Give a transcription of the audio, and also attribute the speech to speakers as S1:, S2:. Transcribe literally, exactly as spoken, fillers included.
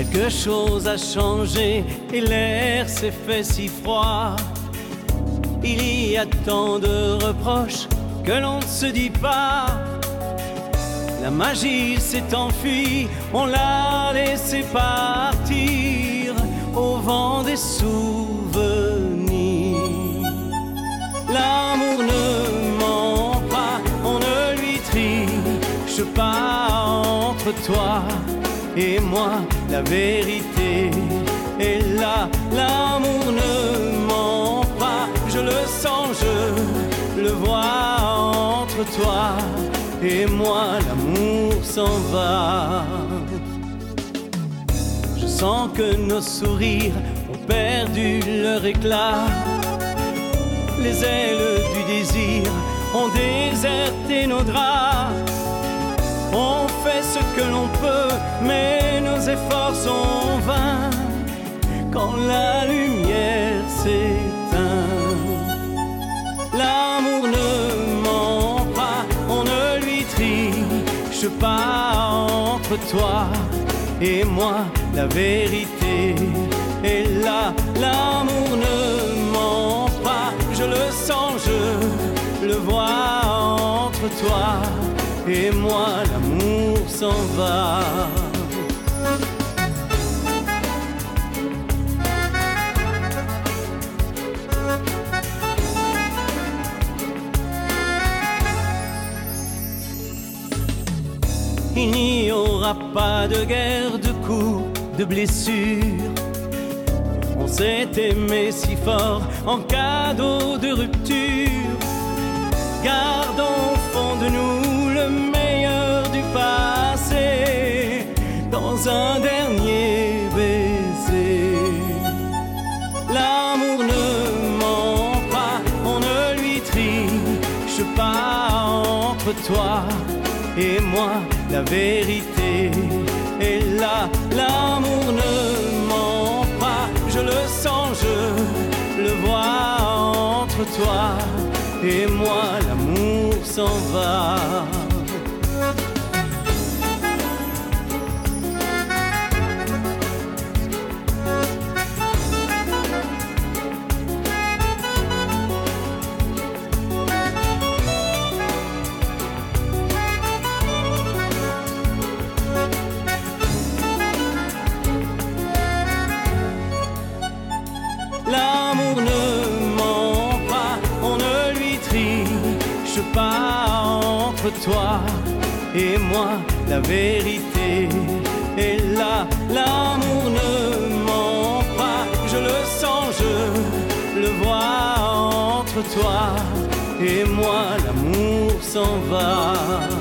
S1: Quelque chose a changé et l'air s'est fait si froid. Il y a tant de reproches que l'on ne se dit pas. La magie s'est enfuie, on l'a laissé partir au vent des souvenirs. L'amour ne ment pas, on ne lui triche pas. Entre toi et moi, la vérité est là. L'amour ne ment pas, je le sens, je le vois. Entre toi et moi, l'amour s'en va. Je sens que nos sourires ont perdu leur éclat. Les ailes du désir ont déserté nos draps. On fait ce que l'on peut, mais nos efforts sont vains quand la lumière s'éteint. L'amour ne ment pas, on ne lui triche pas. Entre toi et moi, la vérité est là. L'amour ne ment pas, je le sens, je le vois. Entre toi et moi, l'amour s'en va. Il n'y aura pas de guerre, de coups, de blessures. On s'est aimé si fort en cadeau de rupture. Gardons au fond de nous le meilleur du passé dans un dernier baiser. L'amour ne ment pas, on ne lui triche pas. Entre toi et moi, la vérité est là. L'amour ne ment pas, je le sens, je le vois. Entre toi et moi, l'amour s'en va. L'amour ne ment pas, on ne lui triche pas. Entre toi et moi, la vérité est là. L'amour ne ment pas, je le sens, je le vois. Entre toi et moi, l'amour s'en va.